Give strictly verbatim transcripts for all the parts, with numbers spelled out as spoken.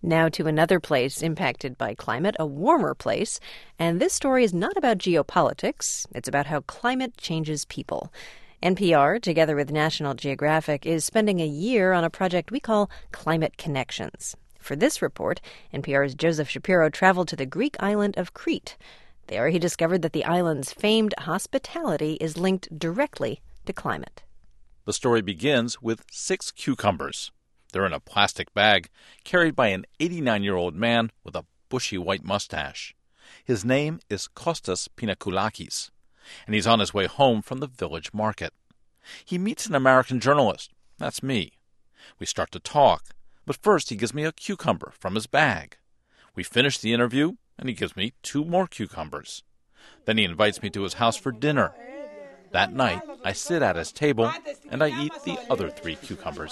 Now to another place impacted by climate, a warmer place. And this story is not about geopolitics. It's about how climate changes people. N P R, together with National Geographic, is spending a year on a project we call Climate Connections. For this report, N P R's Joseph Shapiro traveled to the Greek island of Crete. There he discovered that the island's famed hospitality is linked directly to climate. The story begins with six cucumbers. They're in a plastic bag, carried by an eighty-nine-year-old man with a bushy white mustache. His name is Kostas Pinakoulakis, and he's on his way home from the village market. He meets an American journalist. That's me. We start to talk, but first he gives me a cucumber from his bag. We finish the interview, and he gives me two more cucumbers. Then he invites me to his house for dinner. That night, I sit at his table, and I eat the other three cucumbers.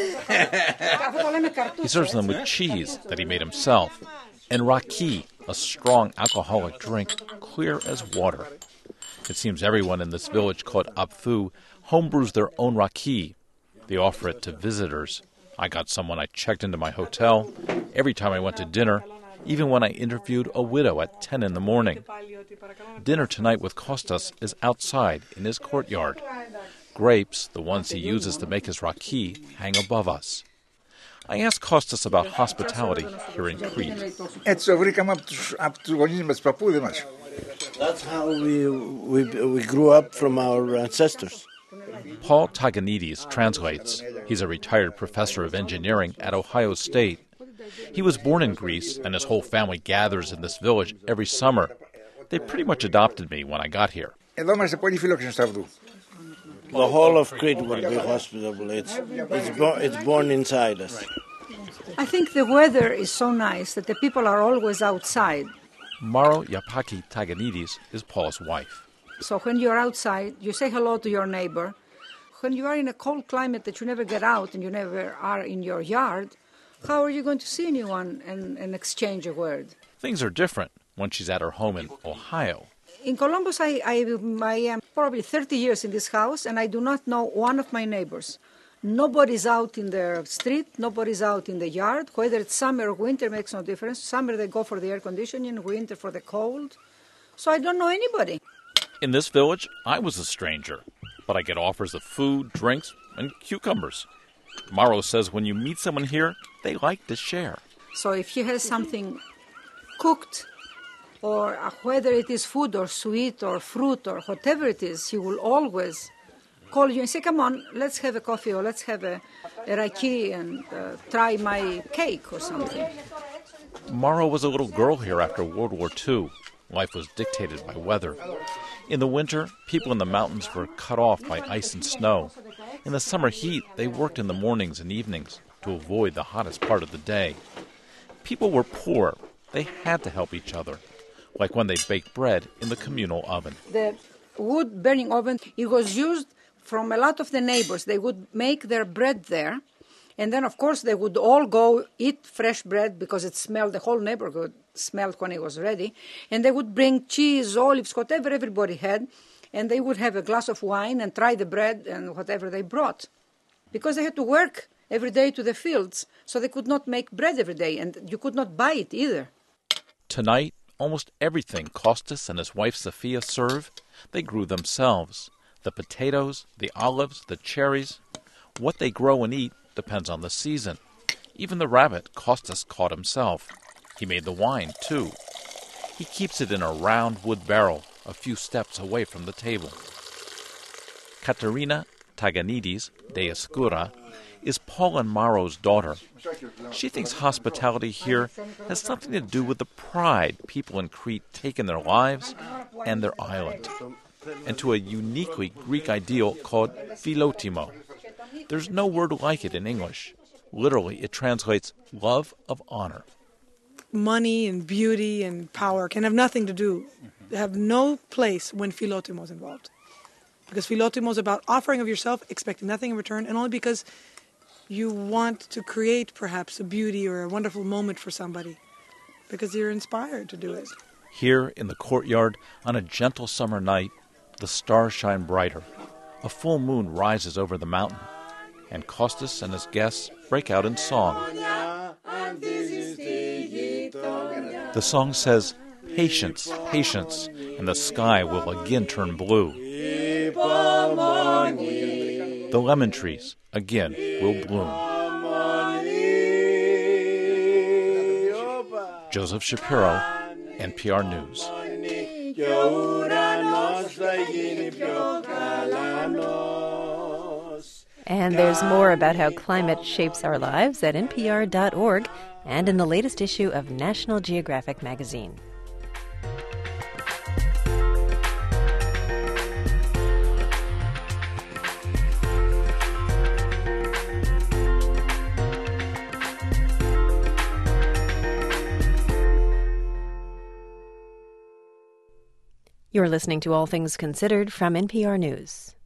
He serves them with cheese that he made himself, and raki, a strong alcoholic drink, clear as water. It seems everyone in this village called Apfu homebrews their own raki. They offer it to visitors. I got some when I checked into my hotel, every time I went to dinner, even when I interviewed a widow at ten in the morning. Dinner tonight with Kostas is outside in his courtyard. Grapes, the ones he uses to make his raki, hang above us. I asked Kostas about hospitality here in Crete. That's how we, we, we grew up from our ancestors. Paul Taganidis translates. He's a retired professor of engineering at Ohio State. He was born in Greece, and his whole family gathers in this village every summer. They pretty much adopted me when I got here. The whole of Crete will be hospitable. It's, it's, bo- it's born inside us. I think the weather is so nice that the people are always outside. Maro Yapaki Taganidis is Paul's wife. So when you're outside, you say hello to your neighbor. When you are in a cold climate that you never get out and you never are in your yard, how are you going to see anyone and, and exchange a word? Things are different when she's at her home in Ohio. In Columbus, I, I, I am probably thirty years in this house, and I do not know one of my neighbors. Nobody's out in the street, nobody's out in the yard. Whether it's summer or winter makes no difference. Summer they go for the air conditioning, winter for the cold. So I don't know anybody. In this village, I was a stranger, but I get offers of food, drinks, and cucumbers. Maro says when you meet someone here, they like to share. So if he has something cooked, or uh, whether it is food or sweet or fruit or whatever it is, he will always call you and say, come on, let's have a coffee or let's have a, a raki and uh, try my cake or something. Maro was a little girl here after World War Two. Life was dictated by weather. In the winter, people in the mountains were cut off by ice and snow. In the summer heat, they worked in the mornings and evenings to avoid the hottest part of the day. People were poor. They had to help each other, like when they baked bread in the communal oven. The wood burning oven, it was used from a lot of the neighbors. They would make their bread there, and then, of course, they would all go eat fresh bread because it smelled, the whole neighborhood smelled when it was ready, and they would bring cheese, olives, whatever everybody had, and they would have a glass of wine and try the bread and whatever they brought. Because they had to work every day to the fields, so they could not make bread every day, and you could not buy it either. Tonight, almost everything Kostas and his wife Sophia serve, they grew themselves. The potatoes, the olives, the cherries. What they grow and eat depends on the season. Even the rabbit Kostas caught himself. He made the wine, too. He keeps it in a round wood barrel a few steps away from the table. Katerina Taganidis de Escura is Paul and Maro's daughter. She thinks hospitality here has something to do with the pride people in Crete take in their lives and their island, and to a uniquely Greek ideal called philotimo. There's no word like it in English. Literally, it translates love of honor. Money and beauty and power can have nothing to do, have no place when philotimo is involved. Because philotimo is about offering of yourself, expecting nothing in return, and only because you want to create perhaps a beauty or a wonderful moment for somebody, because you're inspired to do it. Here in the courtyard, on a gentle summer night, the stars shine brighter. A full moon rises over the mountain. and Costas and his guests break out in song. The song says, "Patience, patience, and the sky will again turn blue. The lemon trees again will bloom." Joseph Shapiro, N P R News. And there's more about how climate shapes our lives at N P R dot org and in the latest issue of National Geographic magazine. You're listening to All Things Considered from N P R News.